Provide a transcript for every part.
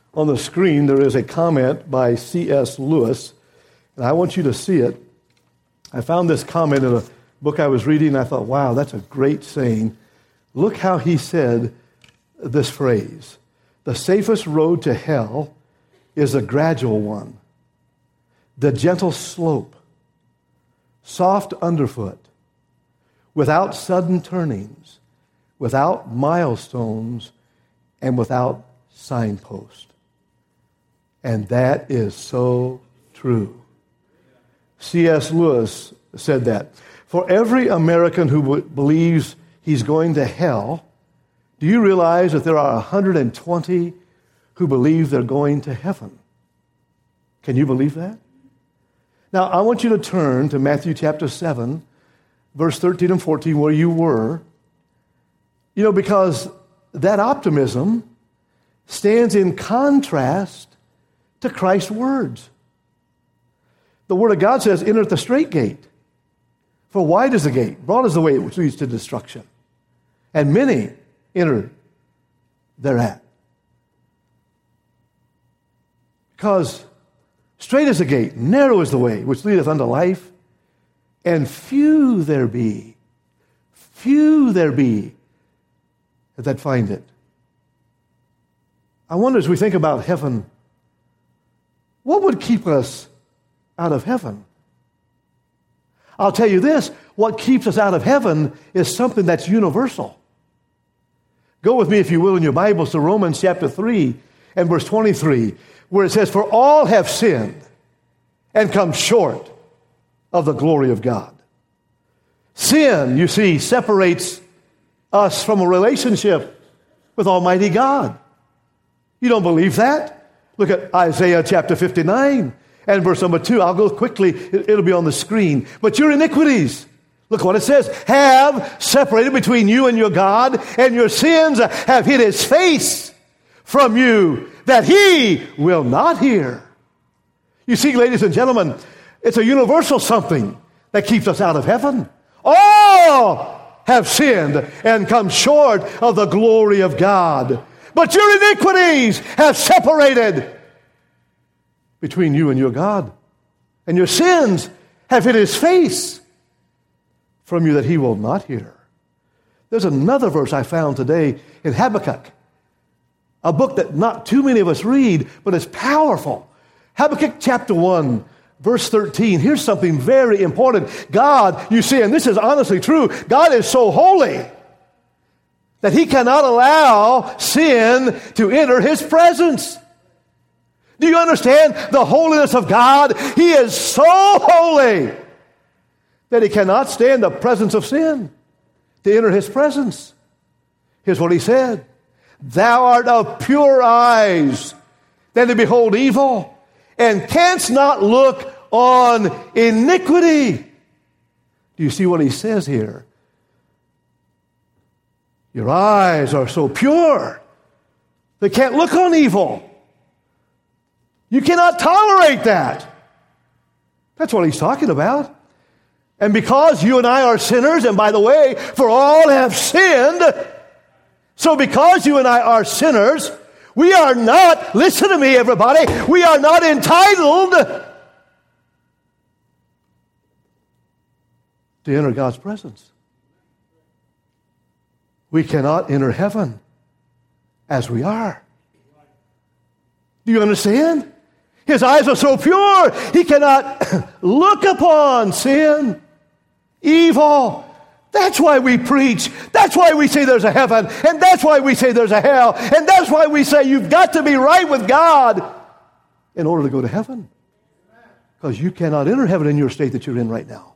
On the screen, there is a comment by C.S. Lewis, and I want you to see it. I found this comment in a book I was reading, and I thought, wow, that's a great saying. Look how he said this phrase: the safest road to hell is a gradual one, the gentle slope, soft underfoot, without sudden turnings, without milestones, and without signposts. And that is so true. C.S. Lewis said that. For every American who believes he's going to hell, do you realize that there are 120 who believe they're going to heaven? Can you believe that? Now, I want you to turn to Matthew chapter 7, verse 13 and 14, where you were. You know, because that optimism stands in contrast to Christ's words. The Word of God says, enter at the straight gate. For wide is the gate, broad is the way which leads to destruction. And many enter thereat. Because straight is the gate, narrow is the way which leadeth unto life, and few there be that find it. I wonder, as we think about heaven, what would keep us out of heaven? I'll tell you this, what keeps us out of heaven is something that's universal. Go with me, if you will, in your Bibles to Romans chapter 3 and verse 23, where it says, for all have sinned and come short of the glory of God. Sin, you see, separates us from a relationship with Almighty God. You don't believe that? Look at Isaiah chapter 59 and verse number 2. I'll go quickly. It'll be on the screen. But your iniquities, look what it says, have separated between you and your God, and your sins have hid his face from you, that he will not hear. You see, ladies and gentlemen, it's a universal something that keeps us out of heaven. All have sinned and come short of the glory of God. But your iniquities have separated between you and your God. And your sins have hid his face from you, that he will not hear. There's another verse I found today in Habakkuk, a book that not too many of us read, but it's powerful. Habakkuk chapter 1, verse 13. Here's something very important. God, you see, and this is honestly true, God is so holy that he cannot allow sin to enter his presence. Do you understand the holiness of God? He is so holy that he cannot stand the presence of sin to enter his presence. Here's what he said: thou art of pure eyes than to behold evil, and canst not look on iniquity. Do you see what he says here? Your eyes are so pure, they can't look on evil. You cannot tolerate that. That's what he's talking about. And because you and I are sinners, and by the way, for all have sinned, so because you and I are sinners, we are not, listen to me everybody, we are not entitled to enter God's presence. We cannot enter heaven as we are. Do you understand? His eyes are so pure, he cannot look upon sin, evil. That's why we preach. That's why we say there's a heaven. And that's why we say there's a hell. And that's why we say you've got to be right with God in order to go to heaven. Because you cannot enter heaven in your state that you're in right now.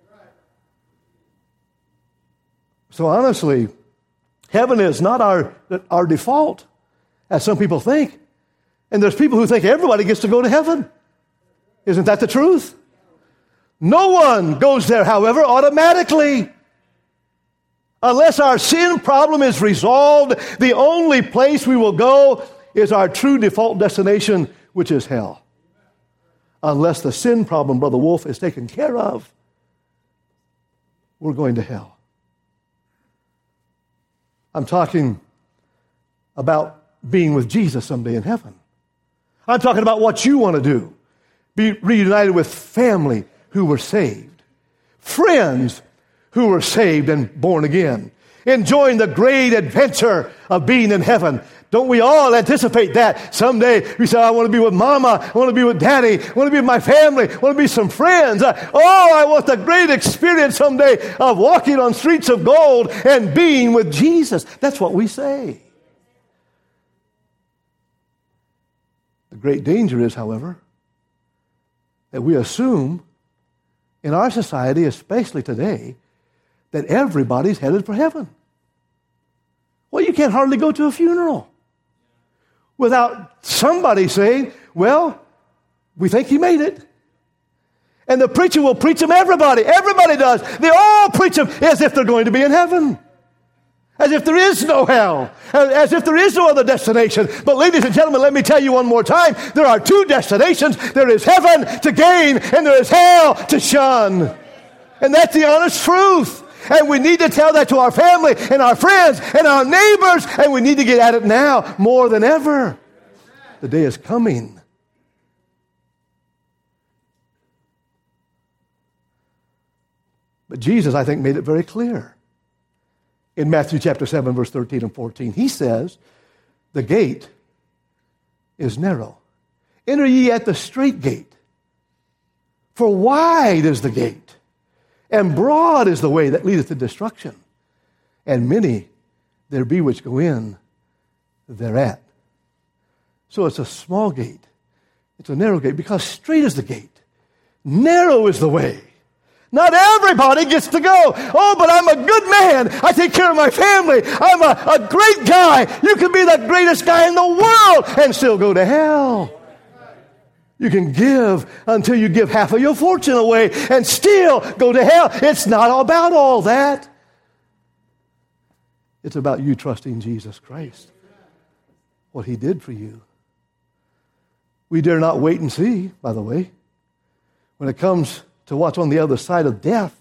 So honestly, heaven is not our default, as some people think. And there's people who think everybody gets to go to heaven. Isn't that the truth? No one goes there, however, automatically. Unless our sin problem is resolved, the only place we will go is our true default destination, which is hell. Unless the sin problem, Brother Wolf, is taken care of, we're going to hell. I'm talking about being with Jesus someday in heaven. I'm talking about what you want to do. Be reunited with family who were saved. Friends who were saved and born again. Enjoying the great adventure of being in heaven. Don't we all anticipate that? Someday we say, I want to be with Mama, I want to be with Daddy, I want to be with my family, I want to be with some friends. I want the great experience someday of walking on streets of gold and being with Jesus. That's what we say. The great danger is, however, that we assume in our society, especially today, that everybody's headed for heaven. Well, you can't hardly go to a funeral without somebody saying, well, we think he made it. And the preacher will preach them everybody. Everybody does. They all preach them as if they're going to be in heaven. As if there is no hell. As if there is no other destination. But ladies and gentlemen, let me tell you one more time. There are two destinations. There is heaven to gain and there is hell to shun. And that's the honest truth. And we need to tell that to our family and our friends and our neighbors. And we need to get at it now more than ever. The day is coming. But Jesus, I think, made it very clear. In Matthew chapter 7, verse 13 and 14, he says, the gate is narrow. Enter ye at the strait gate. For wide is the gate, and broad is the way that leadeth to destruction. And many there be which go in thereat. So it's a small gate. It's a narrow gate because straight is the gate. Narrow is the way. Not everybody gets to go. Oh, but I'm a good man. I take care of my family. I'm a great guy. You can be the greatest guy in the world and still go to hell. You can give until you give half of your fortune away and still go to hell. It's not about all that. It's about you trusting Jesus Christ. What he did for you. We dare not wait and see, by the way. When it comes to what's on the other side of death.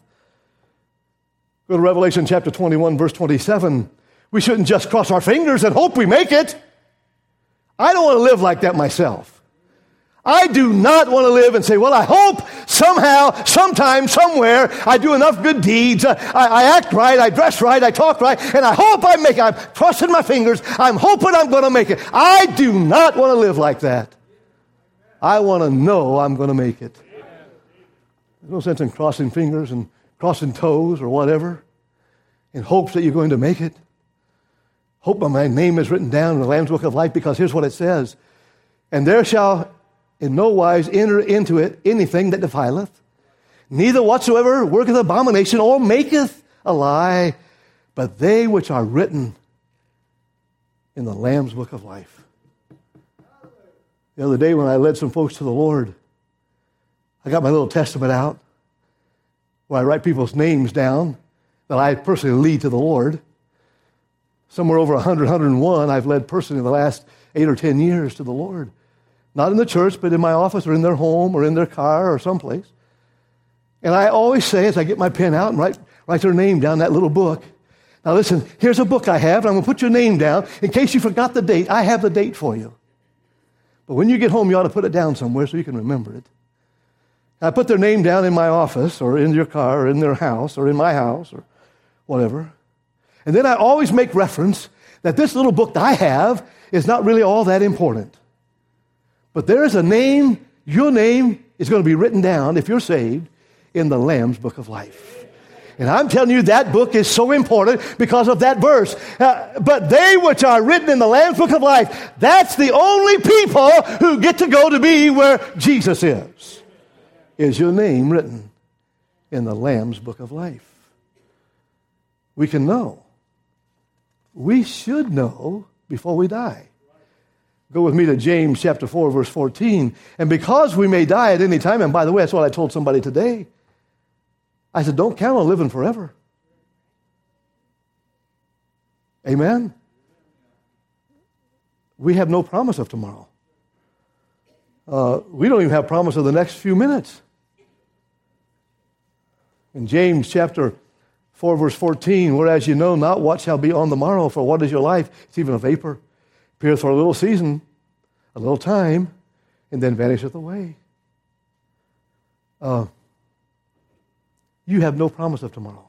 Go to Revelation chapter 21, verse 27. We shouldn't just cross our fingers and hope we make it. I don't want to live like that myself. I do not want to live and say, well, I hope somehow, sometime, somewhere, I do enough good deeds. I act right, I dress right, I talk right, and I hope I make it. I'm crossing my fingers. I'm hoping I'm going to make it. I do not want to live like that. I want to know I'm going to make it. There's no sense in crossing fingers and crossing toes or whatever in hopes that you're going to make it. Hope my name is written down in the Lamb's Book of Life, because here's what it says. And there shall in no wise enter into it anything that defileth, neither whatsoever worketh abomination or maketh a lie, but they which are written in the Lamb's Book of Life. The other day when I led some folks to the Lord, I got my little testament out where I write people's names down that I personally lead to the Lord. Somewhere over 100, 101 I've led personally the last 8 or 10 years to the Lord. Not in the church, but in my office or in their home or in their car or someplace. And I always say, as I get my pen out and write their name down in that little book, now listen, here's a book I have, and I'm going to put your name down. In case you forgot the date, I have the date for you. But when you get home, you ought to put it down somewhere so you can remember it. I put their name down in my office or in your car or in their house or in my house or whatever. And then I always make reference that this little book that I have is not really all that important. But there is a name, your name is going to be written down, if you're saved, in the Lamb's Book of Life. And I'm telling you, that book is so important because of that verse. But they which are written in the Lamb's Book of Life, that's the only people who get to go to be where Jesus is. Is your name written in the Lamb's Book of Life? We can know. We should know before we die. Go with me to James chapter 4, verse 14. And because we may die at any time, and by the way, that's what I told somebody today. I said, don't count on living forever. Amen? We have no promise of tomorrow. We don't even have promise of the next few minutes. In James chapter 4, verse 14, whereas you know not what shall be on the morrow, for what is your life? It's even a vapor. Appeareth for a little season, a little time, and then vanisheth away. You have no promise of tomorrow.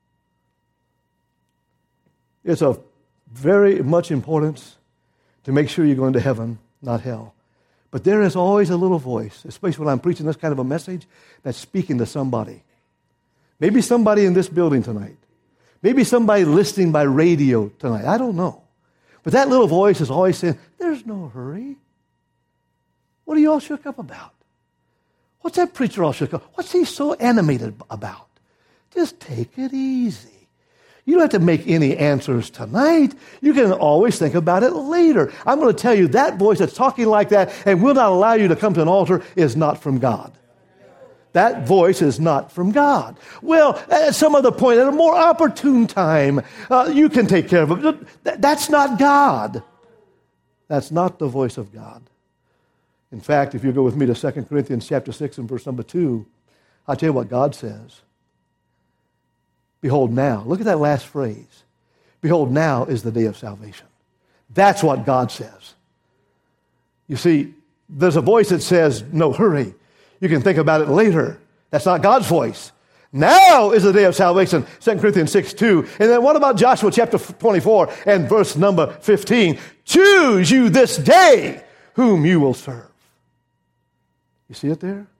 It's of very much importance to make sure you're going to heaven, not hell. But there is always a little voice, especially when I'm preaching this kind of a message, that's speaking to somebody. Maybe somebody in this building tonight. Maybe somebody listening by radio tonight. I don't know. But that little voice is always saying, there's no hurry. What are you all shook up about? What's that preacher all shook up? What's he so animated about? Just take it easy. You don't have to make any answers tonight. You can always think about it later. I'm going to tell you that voice that's talking like that and will not allow you to come to an altar is not from God. That voice is not from God. Well, at some other point, at a more opportune time, you can take care of it. That's not God. That's not the voice of God. In fact, if you go with me to 2 Corinthians chapter 6 and verse number 2, I'll tell you what God says. Behold now. Look at that last phrase. Behold, now is the day of salvation. That's what God says. You see, there's a voice that says, no hurry. You can think about it later. That's not God's voice. Now is the day of salvation, 2 Corinthians 6:2. And then what about Joshua chapter 24 and verse number 15? Choose you this day whom you will serve. You see it there?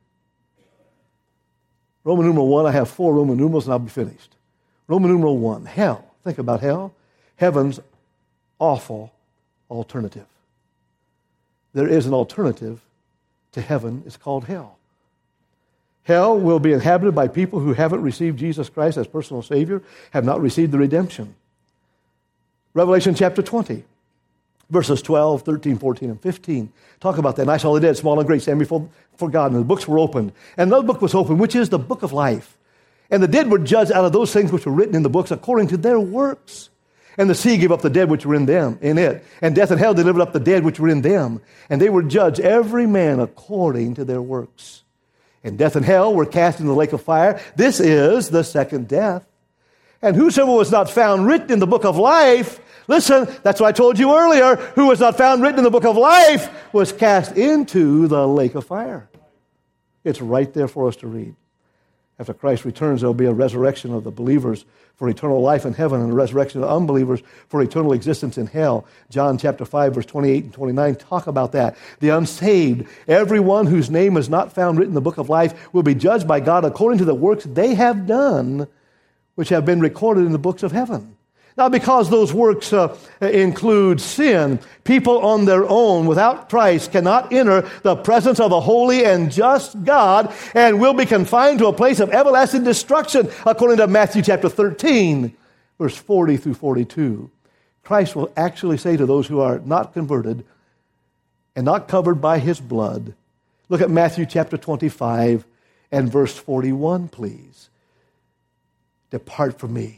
Roman numeral 1, I have 4 Roman numerals and I'll be finished. Roman numeral 1, hell. Think about hell. Heaven's awful alternative. There is an alternative to heaven. It's called hell. Hell will be inhabited by people who haven't received Jesus Christ as personal Savior, have not received the redemption. Revelation chapter 20, verses 12, 13, 14, and 15. Talk about that. And I saw the dead, small and great, stand before God, and the books were opened. And another book was opened, which is the book of life. And the dead were judged out of those things which were written in the books according to their works. And the sea gave up the dead which were in it. And death and hell delivered up the dead which were in them. And they were judged every man according to their works. And death and hell were cast into the lake of fire. This is the second death. And whosoever was not found written in the book of life, listen, that's what I told you earlier, who was not found written in the book of life was cast into the lake of fire. It's right there for us to read. After Christ returns, there will be a resurrection of the believers for eternal life in heaven and a resurrection of the unbelievers for eternal existence in hell. John chapter 5, verse 28 and 29 talk about that. The unsaved, everyone whose name is not found written in the book of life will be judged by God according to the works they have done, which have been recorded in the books of heaven. Now, because those works include sin, people on their own without Christ cannot enter the presence of a holy and just God and will be confined to a place of everlasting destruction, according to Matthew chapter 13, verse 40 through 42. Christ will actually say to those who are not converted and not covered by his blood, look at Matthew chapter 25 and verse 41, please. Depart from me.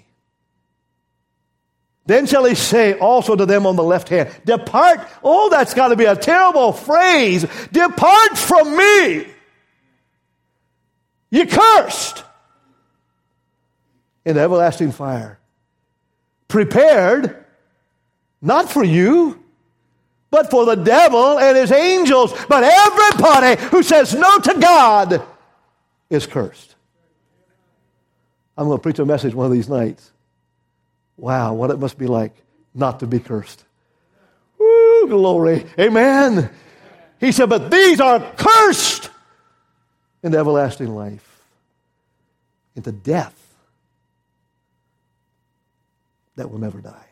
Then shall he say also to them on the left hand, depart. Oh, that's got to be a terrible phrase. Depart from me. Ye cursed. In everlasting fire. Prepared, not for you, but for the devil and his angels. But everybody who says no to God is cursed. I'm going to preach a message one of these nights. Wow, what it must be like not to be cursed. Woo, glory. Amen. He said, but these are cursed into everlasting life, into death that will never die.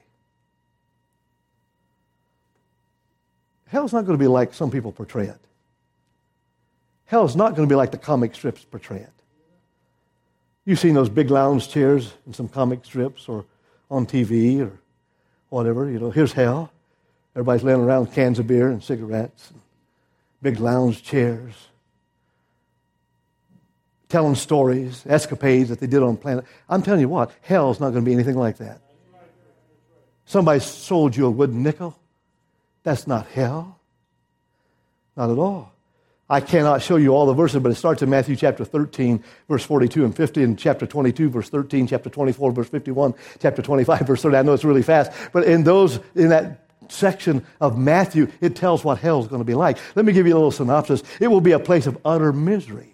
Hell's not going to be like some people portray it. Hell's not going to be like the comic strips portray it. You've seen those big lounge chairs in some comic strips or on TV or whatever. You know, here's hell. Everybody's laying around with cans of beer and cigarettes, and big lounge chairs, telling stories, escapades that they did on planet. I'm telling you what, hell's not going to be anything like that. Somebody sold you a wooden nickel. That's not hell. Not at all. I cannot show you all the verses, but it starts in Matthew chapter 13, verse 42 and 50, and chapter 22, verse 13, chapter 24, verse 51, chapter 25, verse 30. I know it's really fast, but in that section of Matthew, it tells what hell is going to be like. Let me give you a little synopsis. It will be a place of utter misery.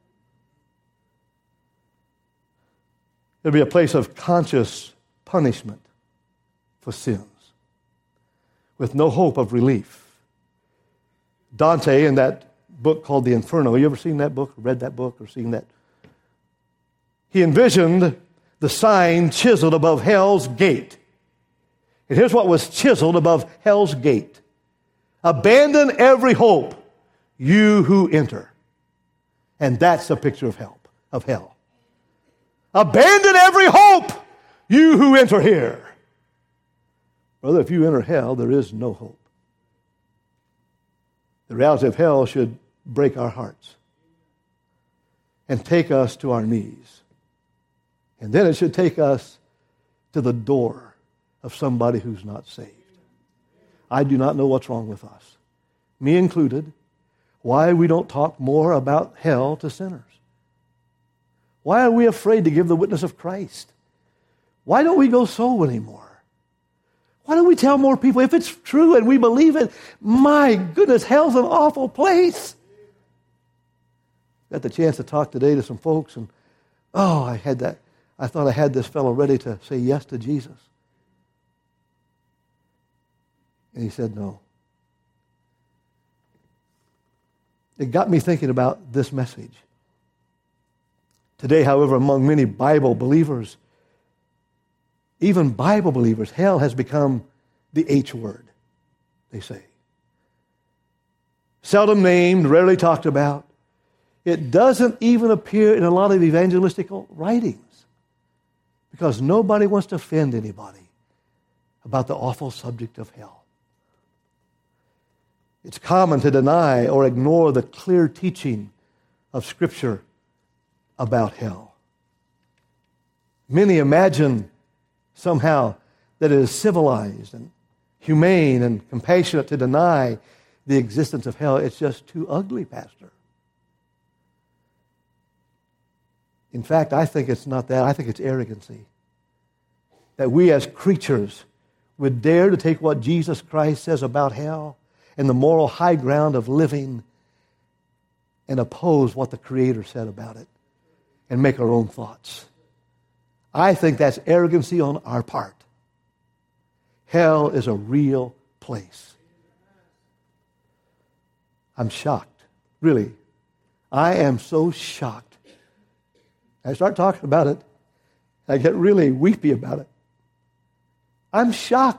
It'll be a place of conscious punishment for sins, with no hope of relief. Dante, in that book called The Inferno, you ever seen that book, read that book, or seen that? He envisioned the sign chiseled above hell's gate. And here's what was chiseled above hell's gate. Abandon every hope, you who enter. And that's a picture of hell. Abandon every hope, you who enter here. Brother, if you enter hell, there is no hope. The reality of hell should break our hearts and take us to our knees. And then it should take us to the door of somebody who's not saved. I do not know what's wrong with us, me included, why we don't talk more about hell to sinners. Why are we afraid to give the witness of Christ? Why don't we go soul anymore? Why don't we tell more people if it's true and we believe it? My goodness, hell's an awful place. Got the chance to talk today to some folks, and I thought I had this fellow ready to say yes to Jesus. And he said no. It got me thinking about this message. Today, however, among many Bible believers, even Bible believers, hell has become the H word, they say. Seldom named, rarely talked about. It doesn't even appear in a lot of evangelistical writings because nobody wants to offend anybody about the awful subject of hell. It's common to deny or ignore the clear teaching of Scripture about hell. Many imagine somehow that it is civilized and humane and compassionate to deny the existence of hell. It's just too ugly, Pastor. In fact, I think it's not that. I think it's arrogancy. That we as creatures would dare to take what Jesus Christ says about hell and the moral high ground of living and oppose what the Creator said about it and make our own thoughts. I think that's arrogancy on our part. Hell is a real place. I'm shocked. Really. I am so shocked. I start talking about it, I get really weepy about it. I'm shocked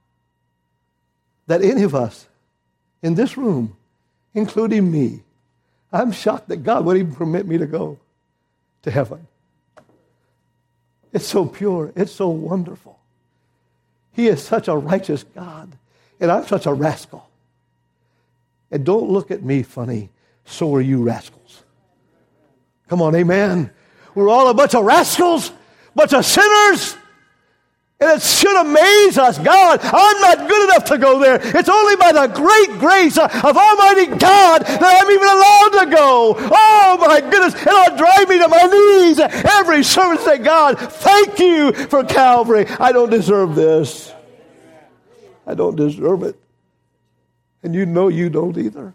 that any of us in this room, including me, I'm shocked that God would even permit me to go to heaven. It's so pure. It's so wonderful. He is such a righteous God, and I'm such a rascal. And don't look at me funny. So are you rascals. Come on, amen. We're all a bunch of rascals, bunch of sinners. And it should amaze us. God, I'm not good enough to go there. It's only by the great grace of Almighty God that I'm even allowed to go. Oh, my goodness. And it'll drive me to my knees every service. Say, God, thank you for Calvary. I don't deserve this. I don't deserve it. And you know you don't either.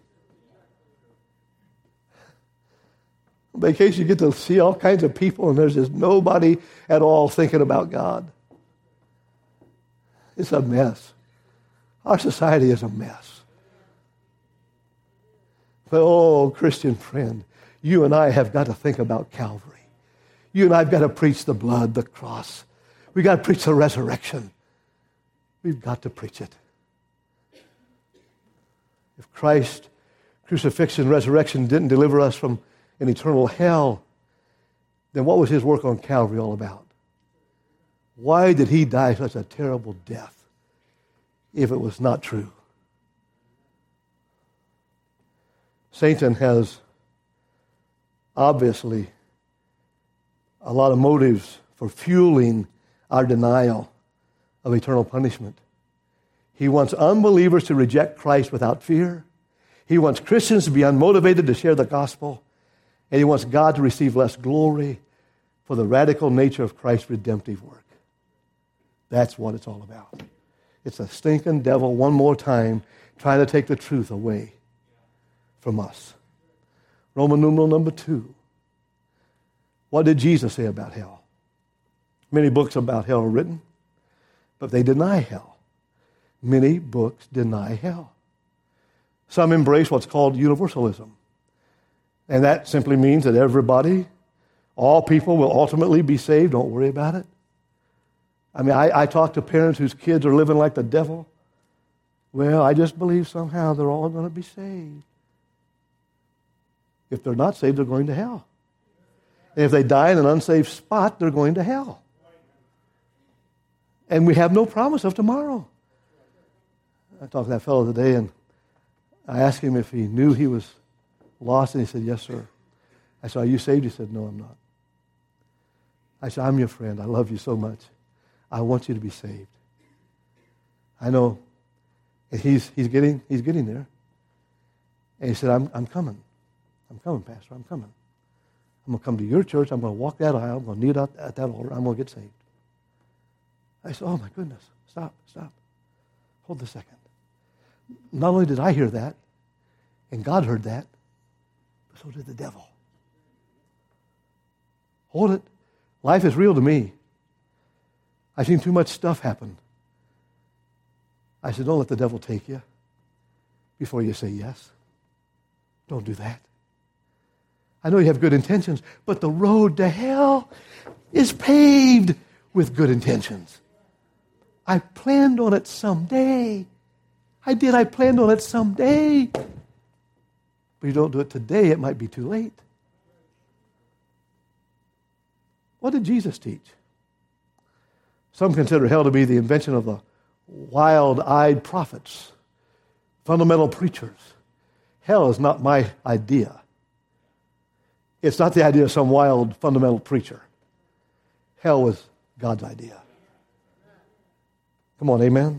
On vacation, you get to see all kinds of people, and there's just nobody at all thinking about God. It's a mess. Our society is a mess. But, oh, Christian friend, you and I have got to think about Calvary. You and I have got to preach the blood, the cross. We've got to preach the resurrection. We've got to preach it. If Christ's crucifixion, resurrection didn't deliver us from an eternal hell, then what was his work on Calvary all about? Why did he die such a terrible death if it was not true? Satan has obviously a lot of motives for fueling our denial of eternal punishment. He wants unbelievers to reject Christ without fear. He wants Christians to be unmotivated to share the gospel. And he wants God to receive less glory for the radical nature of Christ's redemptive work. That's what it's all about. It's a stinking devil one more time trying to take the truth away from us. Roman numeral number 2. What did Jesus say about hell? Many books about hell are written, but they deny hell. Many books deny hell. Some embrace what's called universalism. And that simply means that everybody, all people will ultimately be saved. Don't worry about it. I mean, I talk to parents whose kids are living like the devil. Well, I just believe somehow they're all going to be saved. If they're not saved, they're going to hell. And if they die in an unsaved spot, they're going to hell. And we have no promise of tomorrow. I talked to that fellow today, and I asked him if he knew he was lost, and he said, yes, sir. I said, are you saved? He said, no, I'm not. I said, I'm your friend. I love you so much. I want you to be saved. I know. And he's getting there. And he said, I'm coming. I'm coming, Pastor. I'm coming. I'm going to come to your church. I'm going to walk that aisle. I'm going to kneel at that altar. I'm going to get saved. I said, oh, my goodness. Stop. Hold a second. Not only did I hear that, and God heard that, but so did the devil. Hold it. Life is real to me. I've seen too much stuff happen. I said, don't let the devil take you before you say yes. Don't do that. I know you have good intentions, but the road to hell is paved with good intentions. I planned on it someday. I planned on it someday. But you don't do it today, it might be too late. What did Jesus teach? Some consider hell to be the invention of the wild-eyed prophets, fundamental preachers. Hell is not my idea. It's not the idea of some wild fundamental preacher. Hell was God's idea. Come on, amen?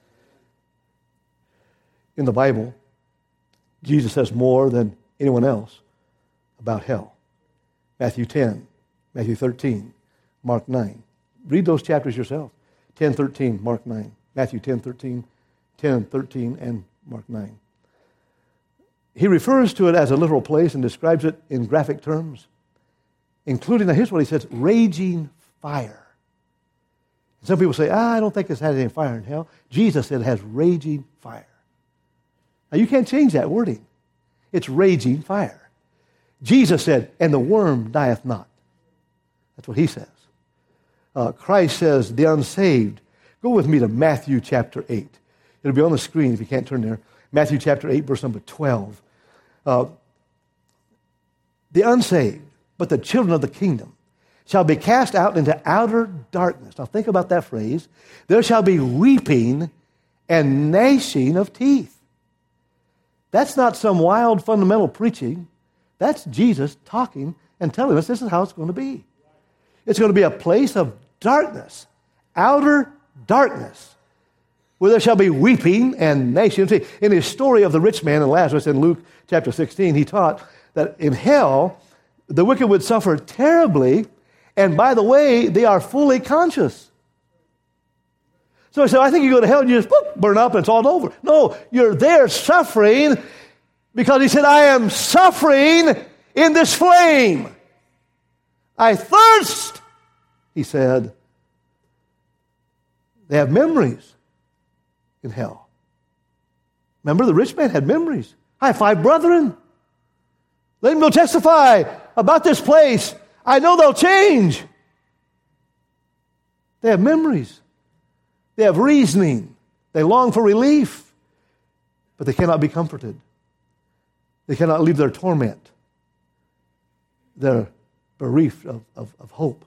In the Bible, Jesus says more than anyone else about hell. Matthew 10, Matthew 13, Mark 9. Read those chapters yourself. 10, 13, Mark 9. Matthew 10, 13, 10, 13, and Mark 9. He refers to it as a literal place and describes it in graphic terms, including, now here's what he says, raging fire. Some people say, I don't think it's had any fire in hell. Jesus said it has raging fire. Now you can't change that wording. It's raging fire. Jesus said, and the worm dieth not. That's what he says. Christ says, the unsaved. Go with me to Matthew chapter 8. It'll be on the screen if you can't turn there. Matthew chapter 8, verse number 12. The unsaved, but the children of the kingdom, shall be cast out into outer darkness. Now think about that phrase. There shall be weeping and gnashing of teeth. That's not some wild fundamental preaching. That's Jesus talking and telling us this is how it's going to be. It's going to be a place of darkness, outer darkness, where there shall be weeping and gnashing of teeth. In his story of the rich man and Lazarus in Luke chapter 16, he taught that in hell, the wicked would suffer terribly, and by the way, they are fully conscious. So I said, I think you go to hell and you just burn up and it's all over. No, you're there suffering because he said, I am suffering in this flame. I thirst, he said. They have memories in hell. Remember, the rich man had memories. I have 5 brethren. Let him go testify about this place. I know they'll change. They have memories. They have reasoning. They long for relief, but they cannot be comforted. They cannot leave their torment. They're bereft of hope.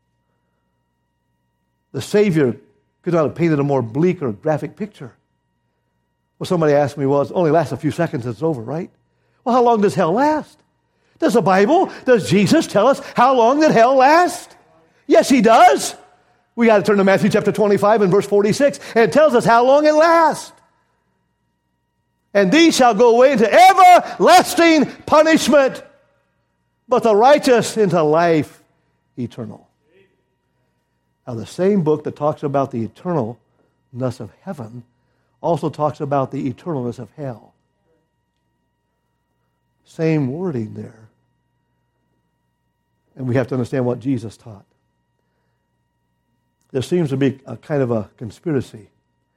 The Savior could not have painted a more bleak or graphic picture. Well, somebody asked me, well, it only lasts a few seconds, it's over, right? Well, how long does hell last? Does the Bible, does Jesus tell us how long that hell lasts? Yes, he does. We got to turn to Matthew chapter 25 and verse 46, and it tells us how long it lasts. And these shall go away into everlasting punishment, but the righteous into life eternal. Now, the same book that talks about the eternal of heaven also talks about the eternalness of hell. Same wording there. And we have to understand what Jesus taught. There seems to be a kind of a conspiracy.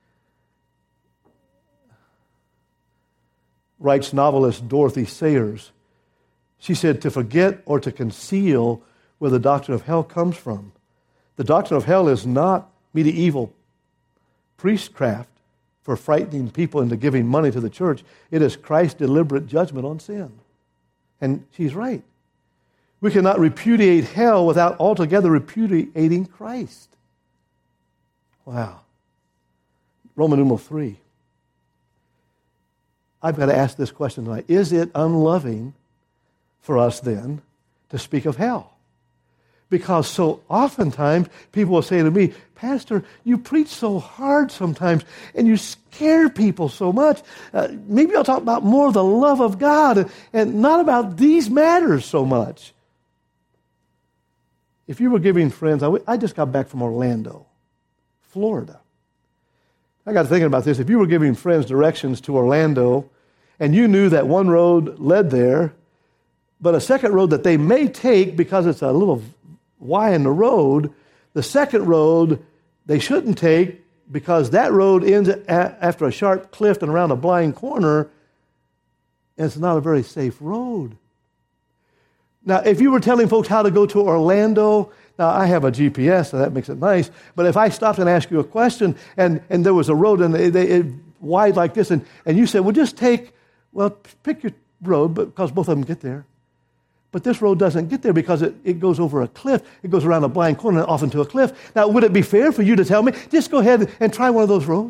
Writes novelist Dorothy Sayers. She said, to forget or to conceal where the doctrine of hell comes from. The doctrine of hell is not medieval priestcraft for frightening people into giving money to the church. It is Christ's deliberate judgment on sin. And she's right. We cannot repudiate hell without altogether repudiating Christ. Wow. Roman numeral 3. I've got to ask this question tonight. Is it unloving for us then to speak of hell? Because so oftentimes people will say to me, Pastor, you preach so hard sometimes and you scare people so much. Maybe I'll talk about more of the love of God and not about these matters so much. If you were giving friends, I just got back from Orlando, Florida. I got thinking about this. If you were giving friends directions to Orlando and you knew that one road led there, but a second road that they may take because it's a little Y in the road, the second road they shouldn't take because that road ends after a sharp cliff and around a blind corner, and it's not a very safe road. Now, if you were telling folks how to go to Orlando, now I have a GPS, so that makes it nice, but if I stopped and asked you a question and there was a road and it wide like this, and you said, well, just pick your road because both of them get there. But this road doesn't get there because it goes over a cliff. It goes around a blind corner and off into a cliff. Now, would it be fair for you to tell me, just go ahead and try one of those roads?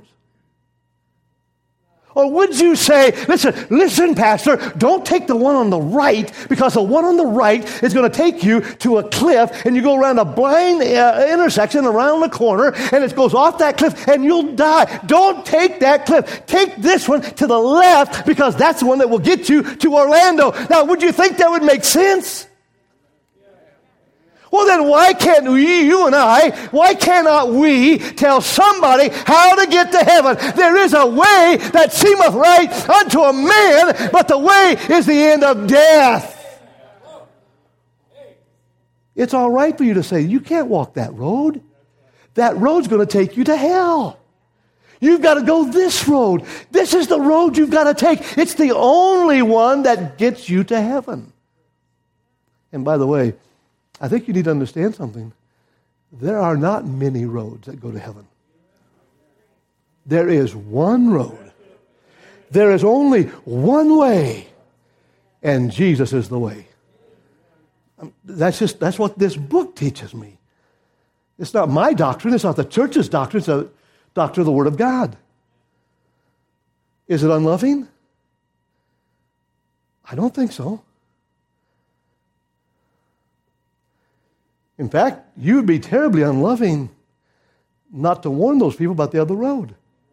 Or would you say, listen, Pastor, don't take the one on the right because the one on the right is going to take you to a cliff and you go around a blind intersection around the corner and it goes off that cliff and you'll die. Don't take that cliff. Take this one to the left because that's the one that will get you to Orlando. Now, would you think that would make sense? Well, then why can't why cannot we tell somebody how to get to heaven? There is a way that seemeth right unto a man, but the way is the end of death. It's all right for you to say, you can't walk that road. That road's going to take you to hell. You've got to go this road. This is the road you've got to take. It's the only one that gets you to heaven. And by the way, I think you need to understand something. There are not many roads that go to heaven. There is one road. There is only one way, and Jesus is the way. That's what this book teaches me. It's not my doctrine. It's not the church's doctrine. It's a doctrine of the Word of God. Is it unloving? I don't think so. In fact, you would be terribly unloving not to warn those people about the other road.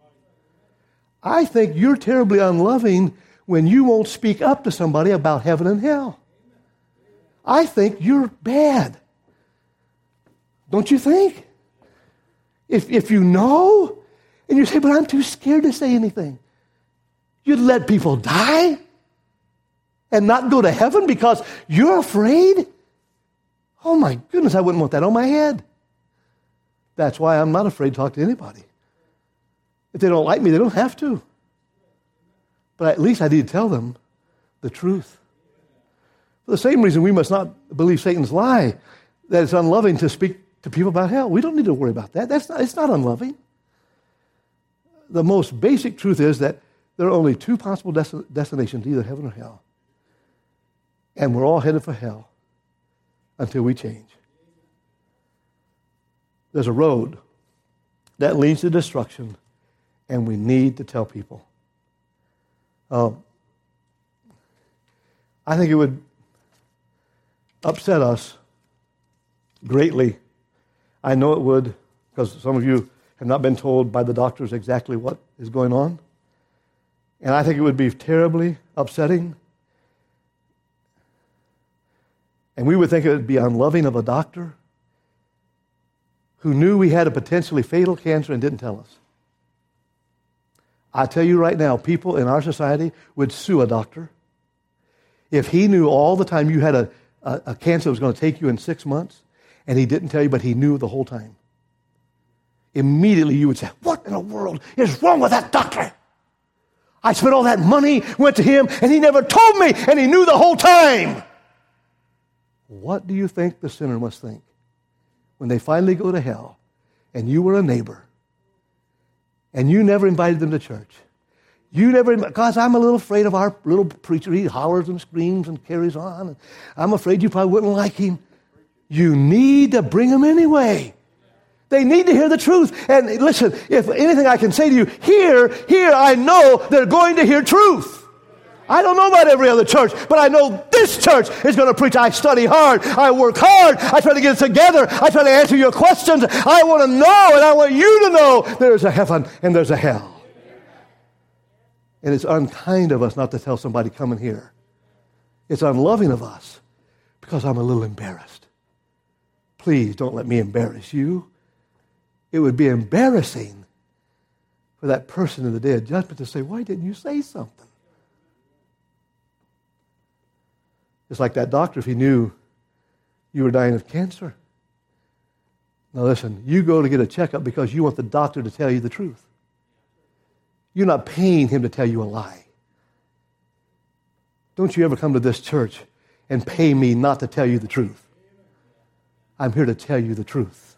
I think you're terribly unloving when you won't speak up to somebody about heaven and hell. I think you're bad. Don't you think? If you know, and you say, but I'm too scared to say anything, you'd let people die and not go to heaven because you're afraid? Oh my goodness, I wouldn't want that on my head. That's why I'm not afraid to talk to anybody. If they don't like me, they don't have to. But at least I need to tell them the truth. For the same reason we must not believe Satan's lie that it's unloving to speak to people about hell. We don't need to worry about that. It's not unloving. The most basic truth is that there are only two possible destinations, either heaven or hell. And we're all headed for hell until we change. There's a road that leads to destruction, and we need to tell people. I think it would upset us greatly. I know it would, because some of you have not been told by the doctors exactly what is going on. And I think it would be terribly upsetting. And we would think it would be unloving of a doctor who knew we had a potentially fatal cancer and didn't tell us. I tell you right now, people in our society would sue a doctor if he knew all the time you had a cancer that was going to take you in 6 months, and he didn't tell you, but he knew the whole time. Immediately you would say, what in the world is wrong with that doctor? I spent all that money, went to him, and he never told me, and he knew the whole time. What do you think the sinner must think when they finally go to hell, and you were a neighbor, and you never invited them to church? You never, because I'm a little afraid of our little preacher. He hollers and screams and carries on. And I'm afraid you probably wouldn't like him. You need to bring them anyway. They need to hear the truth. And listen, if anything I can say to you, here, I know they're going to hear truth. I don't know about every other church, but I know this church is going to preach. I study hard. I work hard. I try to get it together. I try to answer your questions. I want to know, and I want you to know there's a heaven and there's a hell. And it's unkind of us not to tell somebody, come in here. It's unloving of us because I'm a little embarrassed. Please don't let me embarrass you. It would be embarrassing for that person in the day of judgment to say, why didn't you say something? It's like that doctor if he knew you were dying of cancer. Now listen, you go to get a checkup because you want the doctor to tell you the truth. You're not paying him to tell you a lie. Don't you ever come to this church and pay me not to tell you the truth. I'm here to tell you the truth.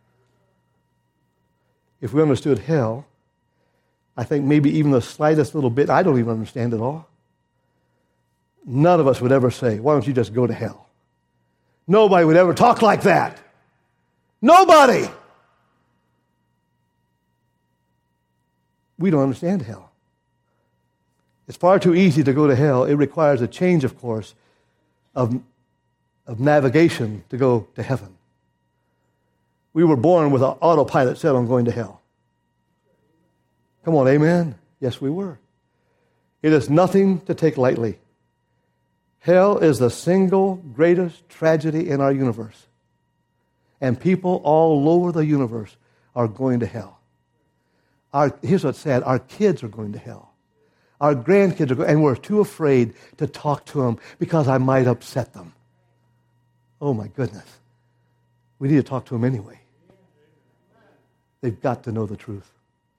If we understood hell, I think maybe even the slightest little bit, I don't even understand it all. None of us would ever say, why don't you just go to hell? Nobody would ever talk like that. Nobody. We don't understand hell. It's far too easy to go to hell. It requires a change, of course, of navigation to go to heaven. We were born with an autopilot set on going to hell. Come on, amen? Yes, we were. It is nothing to take lightly. Hell is the single greatest tragedy in our universe. And people all over the universe are going to hell. Here's what's sad. Our kids are going to hell. Our grandkids are going, and we're too afraid to talk to them because I might upset them. Oh, my goodness. We need to talk to them anyway. They've got to know the truth.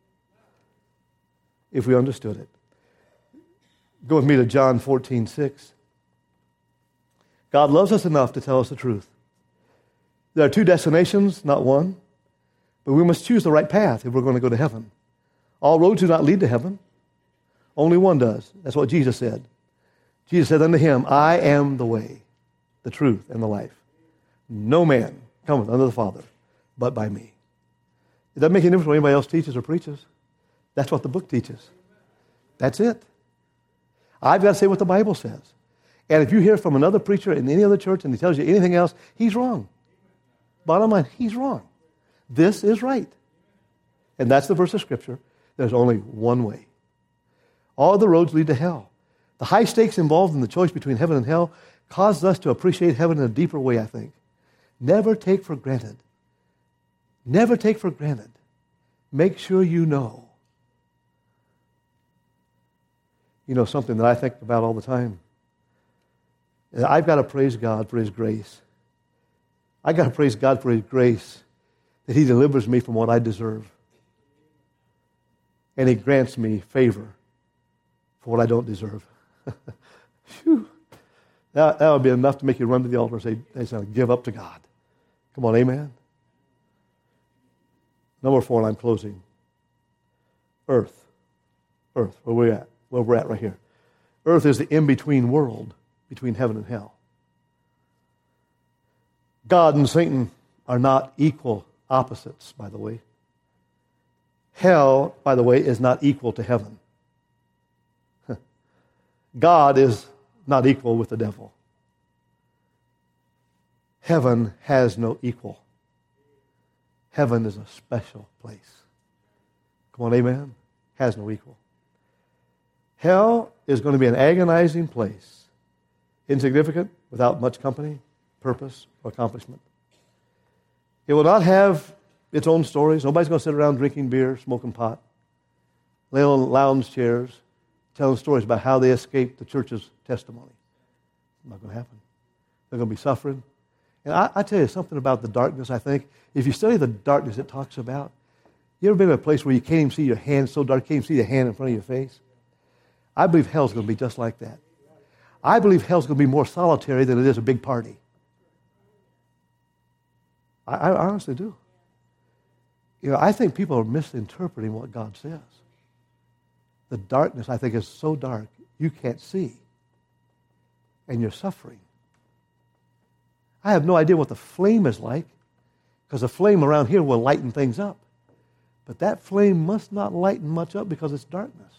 If we understood it. Go with me to John 14:6. God loves us enough to tell us the truth. There are two destinations, not one. But we must choose the right path if we're going to go to heaven. All roads do not lead to heaven. Only one does. That's what Jesus said. Jesus said unto him, I am the way, the truth, and the life. No man cometh unto the Father but by me. It doesn't make any difference what anybody else teaches or preaches. That's what the book teaches. That's it. I've got to say what the Bible says. And if you hear from another preacher in any other church and he tells you anything else, he's wrong. Bottom line, he's wrong. This is right. And that's the verse of Scripture. There's only one way. All the roads lead to hell. The high stakes involved in the choice between heaven and hell causes us to appreciate heaven in a deeper way, I think. Never take for granted. Never take for granted. Make sure you know. You know, something that I think about all the time. I've got to praise God for His grace. I've got to praise God for His grace that He delivers me from what I deserve. And He grants me favor for what I don't deserve. Whew. That would be enough to make you run to the altar and say, give up to God. Come on, amen? Number 4, and I'm closing. Earth. Earth, where we're at. Where we're at right here. Earth is the in-between world between heaven and hell. God and Satan are not equal opposites, by the way. Hell, by the way, is not equal to heaven. God is not equal with the devil. Heaven has no equal. Heaven is a special place. Come on, amen? Has no equal. Hell is going to be an agonizing place. Insignificant, without much company, purpose, or accomplishment. It will not have its own stories. Nobody's going to sit around drinking beer, smoking pot. lay on lounge chairs, telling stories about how they escaped the church's testimony. It's not going to happen. They're going to be suffering. And I tell you something about the darkness, I think. If you study the darkness it talks about, you ever been in a place where you can't even see your hand so dark, you can't even see the hand in front of your face? I believe hell's going to be just like that. I believe hell's going to be more solitary than it is a big party. I honestly do. You know, I think people are misinterpreting what God says. The darkness, I think, is so dark you can't see. And you're suffering. I have no idea what the flame is like, because the flame around here will lighten things up. But that flame must not lighten much up because it's darkness.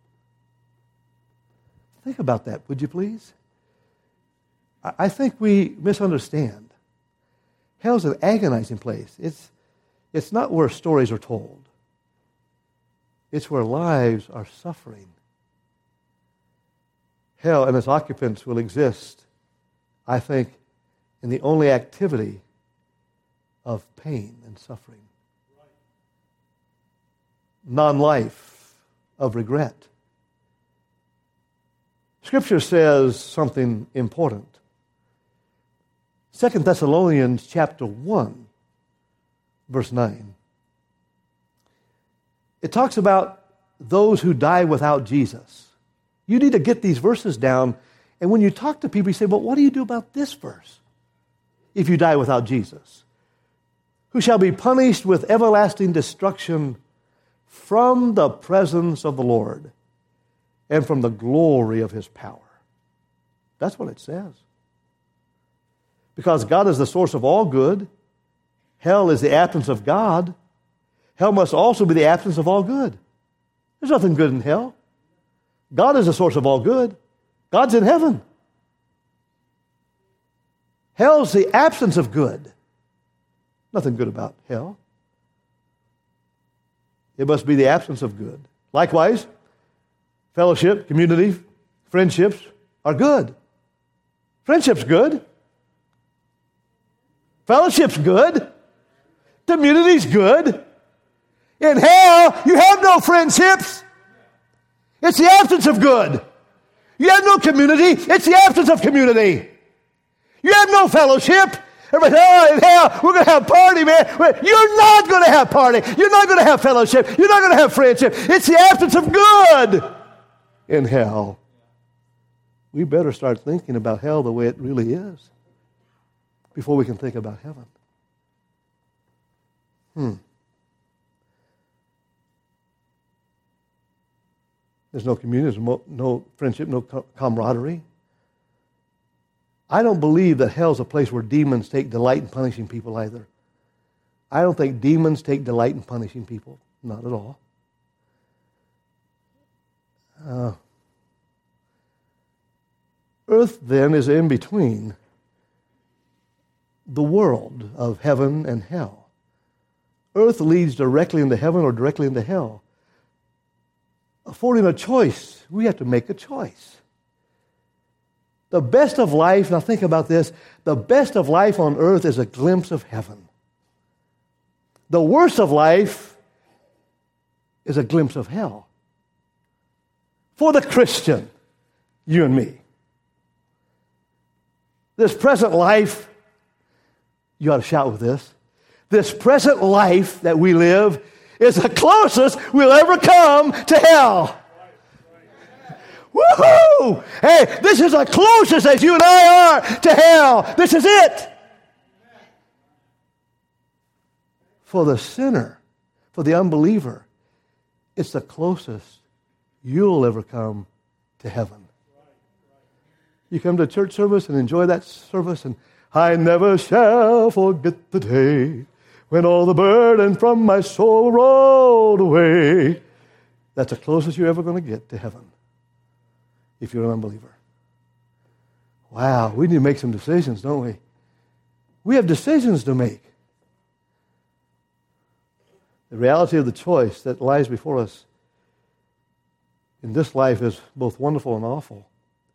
Think about that, would you please? I think we misunderstand. Hell's an agonizing place. It's not where stories are told. It's where lives are suffering. Hell and its occupants will exist, I think, in the only activity of pain and suffering. Non-life of regret. Scripture says something important. 2 Thessalonians chapter 1, verse 9. It talks about those who die without Jesus. You need to get these verses down, and when you talk to people, you say, well, what do you do about this verse? If you die without Jesus, who shall be punished with everlasting destruction from the presence of the Lord and from the glory of his power. That's what it says. Because God is the source of all good, hell is the absence of God, hell must also be the absence of all good. There's nothing good in hell. God is the source of all good. God's in heaven. Hell's the absence of good. Nothing good about hell. It must be the absence of good. Likewise, fellowship, community, friendships are good. Friendship's good. Fellowship's good. Community's good. In hell, you have no friendships. It's the absence of good. You have no community. It's the absence of community. You have no fellowship. Everybody says, oh, in hell, we're going to have party, man. You're not going to have party. You're not going to have fellowship. You're not going to have friendship. It's the absence of good in hell. We better start thinking about hell the way it really is before we can think about heaven. There's no community, there's no friendship, no camaraderie. I don't believe that hell's a place where demons take delight in punishing people either. I don't think demons take delight in punishing people. Not at all. Earth, then, is in between the world of heaven and hell. Earth leads directly into heaven or directly into hell. Affording a choice, we have to make a choice. The best of life, now think about this, the best of life on earth is a glimpse of heaven. The worst of life is a glimpse of hell. For the Christian, you and me. This present life, you ought to shout with this present life that we live is the closest we'll ever come to hell. Woohoo! Hey, this is the closest as you and I are to hell. This is it. For the sinner, for the unbeliever, it's the closest you'll ever come to heaven. You come to a church service and enjoy that service, and I never shall forget the day when all the burden from my soul rolled away. That's the closest you're ever going to get to heaven if you're an unbeliever. Wow, we need to make some decisions, don't we? We have decisions to make. The reality of the choice that lies before us in this life is both wonderful and awful.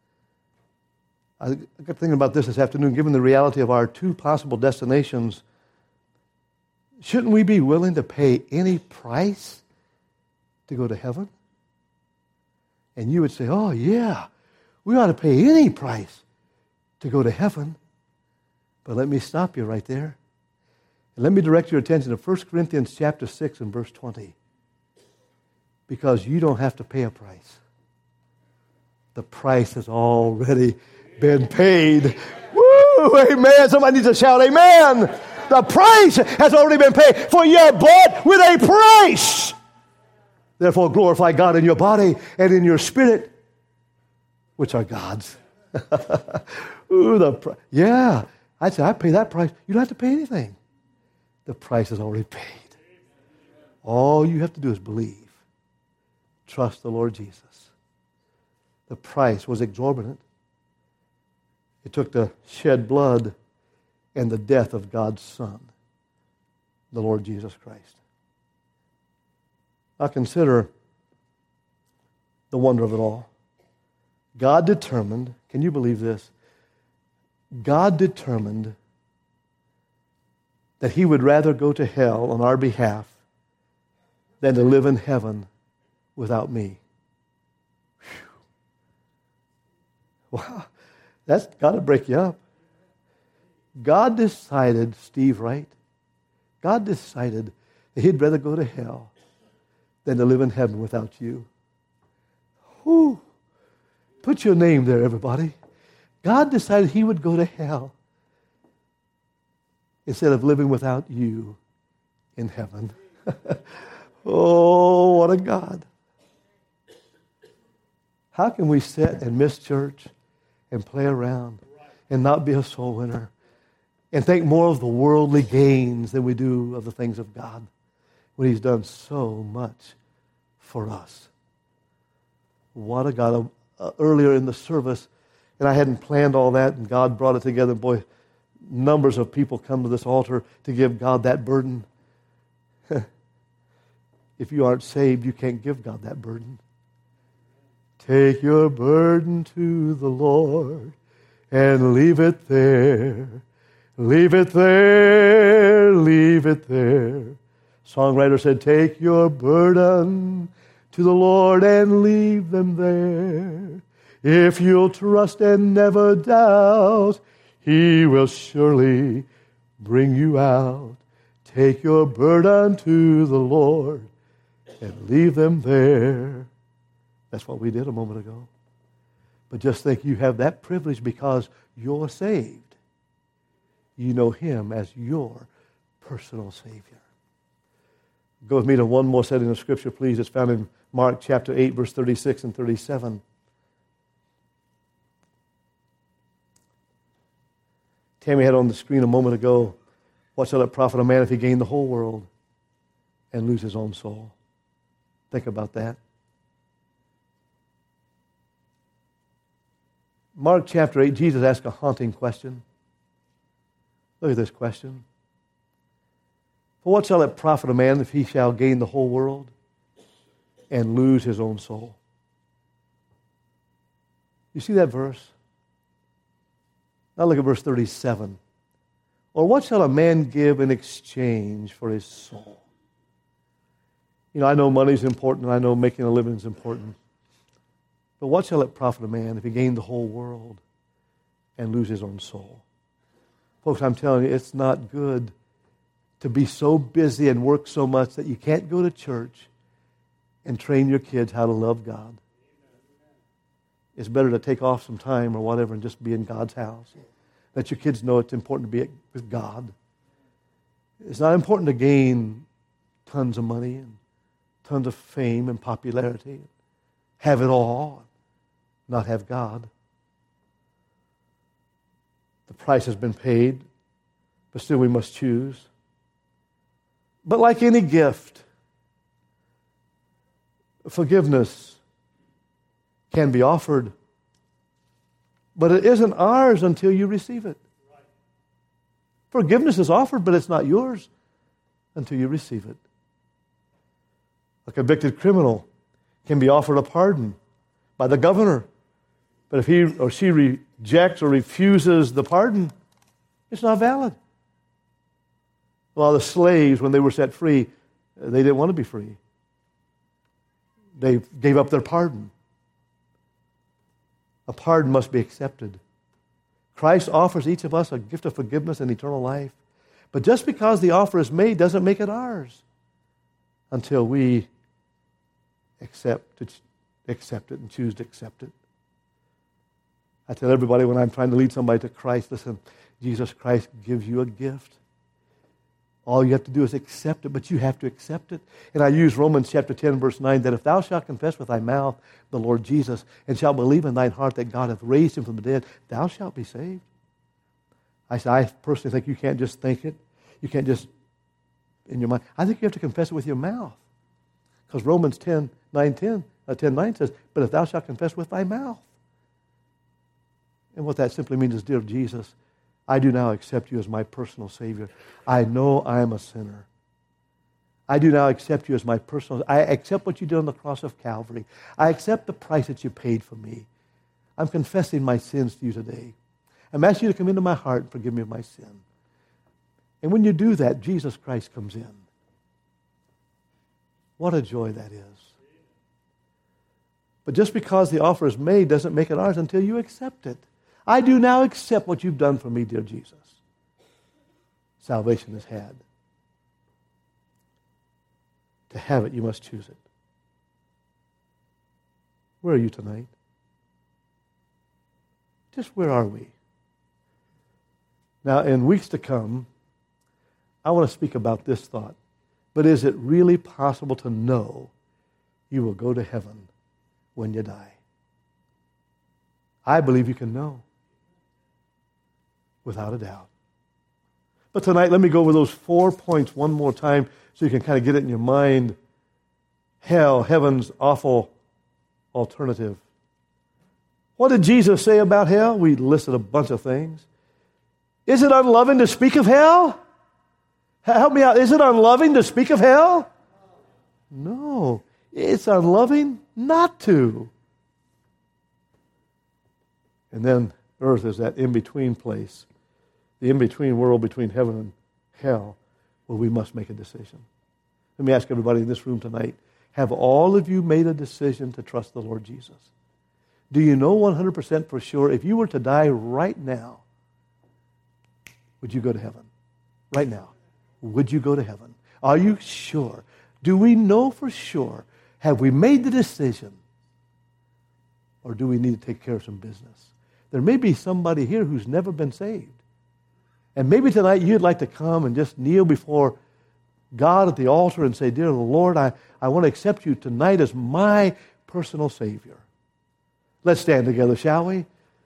I got thinking about this afternoon. Given the reality of our two possible destinations, shouldn't we be willing to pay any price to go to heaven? And you would say, oh, yeah, we ought to pay any price to go to heaven. But let me stop you right there. And let me direct your attention to 1 Corinthians chapter 6 and verse 20. Because you don't have to pay a price. The price has already been paid. Woo! Amen. Somebody needs to shout, amen. The price has already been paid. For you're bought with a price. Therefore, glorify God in your body and in your spirit, which are God's. Ooh, yeah. I'd say, I pay that price. You don't have to pay anything. The price is already paid. All you have to do is believe. Trust the Lord Jesus. The price was exorbitant. It took the shed blood and the death of God's Son, the Lord Jesus Christ. Now consider the wonder of it all. God determined, can you believe this? God determined that He would rather go to hell on our behalf than to live in heaven without me. Whew. Wow, that's got to break you up. God decided, Steve Wright, God decided that He'd rather go to hell than to live in heaven without you. Whew. Put your name there, everybody. God decided He would go to hell instead of living without you in heaven. Oh, what a God. How can we sit and miss church and play around and not be a soul winner and think more of the worldly gains than we do of the things of God when He's done so much for us? What a God. Earlier in the service, and I hadn't planned all that, and God brought it together. Boy, numbers of people come to this altar to give God that burden. If you aren't saved, you can't give God that burden. Take your burden to the Lord and leave it there. Leave it there, leave it there. Songwriter said, take your burden to the Lord and leave them there. If you'll trust and never doubt, He will surely bring you out. Take your burden to the Lord and leave them there. That's what we did a moment ago. But just think you have that privilege because you're saved. You know Him as your personal Savior. Go with me to one more setting of Scripture, please. It's found in Mark chapter 8, verse 36 and 37. Tammy had on the screen a moment ago, what shall it profit a man if he gain the whole world and lose his own soul? Think about that. Mark chapter 8, Jesus asked a haunting question. Look at this question. For what shall it profit a man if he shall gain the whole world and lose his own soul? You see that verse? Now look at verse 37. Or what shall a man give in exchange for his soul? You know, I know money's important, and I know making a living is important. But what shall it profit a man if he gain the whole world and lose his own soul? Folks, I'm telling you, it's not good to be so busy and work so much that you can't go to church and train your kids how to love God. It's better to take off some time or whatever and just be in God's house. Let your kids know it's important to be with God. It's not important to gain tons of money and tons of fame and popularity. Have it all, not have God. The price has been paid, but still we must choose. But like any gift, forgiveness can be offered, but it isn't ours until you receive it. Forgiveness is offered, but it's not yours until you receive it. A convicted criminal can be offered a pardon by the governor, but if he or she rejects or refuses the pardon, it's not valid. A lot of the slaves, when they were set free, they didn't want to be free. They gave up their pardon. A pardon must be accepted. Christ offers each of us a gift of forgiveness and eternal life. But just because the offer is made doesn't make it ours until we accept it and choose to accept it. I tell everybody when I'm trying to lead somebody to Christ, listen, Jesus Christ gives you a gift. All you have to do is accept it, but you have to accept it. And I use Romans chapter 10, verse 9, that if thou shalt confess with thy mouth the Lord Jesus, and shalt believe in thine heart that God hath raised him from the dead, thou shalt be saved. I personally think you can't just think it. You can't just, in your mind. I think you have to confess it with your mouth. Because Romans 10:9 says, but if thou shalt confess with thy mouth. And what that simply means is, dear Jesus, I do now accept you as my personal Savior. I know I am a sinner. I do now accept you as my personal... I accept what you did on the cross of Calvary. I accept the price that you paid for me. I'm confessing my sins to you today. I'm asking you to come into my heart and forgive me of my sin. And when you do that, Jesus Christ comes in. What a joy that is. But just because the offer is made doesn't make it ours until you accept it. I do now accept what you've done for me, dear Jesus. Salvation is had. To have it, you must choose it. Where are you tonight? Just where are we? Now, in weeks to come, I want to speak about this thought. But is it really possible to know you will go to heaven when you die? I believe you can know. Without a doubt. But tonight, let me go over those 4 points one more time so you can kind of get it in your mind. Hell, heaven's awful alternative. What did Jesus say about hell? We listed a bunch of things. Is it unloving to speak of hell? Help me out. Is it unloving to speak of hell? No. It's unloving not to. And then earth is that in-between place. The in-between world between heaven and hell, where we must make a decision. Let me ask everybody in this room tonight, have all of you made a decision to trust the Lord Jesus? Do you know 100% for sure, if you were to die right now, would you go to heaven? Right now. Would you go to heaven? Are you sure? Do we know for sure? Have we made the decision? Or do we need to take care of some business? There may be somebody here who's never been saved. And maybe tonight you'd like to come and just kneel before God at the altar and say, dear Lord, I want to accept you tonight as my personal Savior. Let's stand together, shall we?